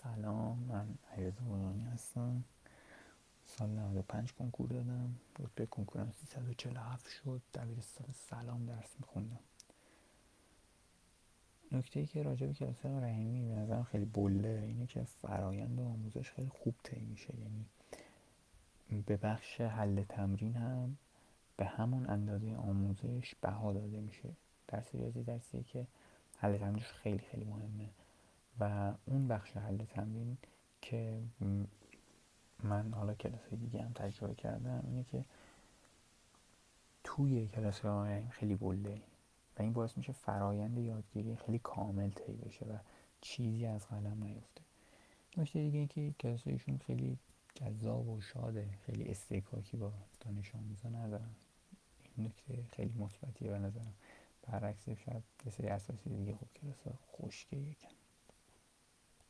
سلام، من علیرضا بولانی هستم. سال 95 کنکور دادم. رتبه کنکورم 347 شد. دبیرستان سلام درس میخوندم. نکته‌ای که راجع به کلاس رحیمی به نظرم خیلی بوله اینه که فرایند آموزش خیلی خوب طی میشه. یعنی به بخش حل تمرین هم به همون اندازه آموزش بها داده میشه. درس ریاضی درسیه که حل تمرینش خیلی خیلی مهمه و اون بخش حل تمرین که من حالا کلاس دیگه هم تجربه کردم اینه که توی کلاس رحیم خیلی بوله و این باعث میشه فرایند یادگیری خیلی کامل طی بشه و چیزی از قلم نیفته. نکته دیگه این که کلاس ایشون خیلی جذاب و شاده، خیلی استکاکی با دانش آموزا ندارن. این نکته خیلی مثبتیه به نظرم، برعکس شاید یه سری اساسی دیگه. خب کلاس خشکه یکم.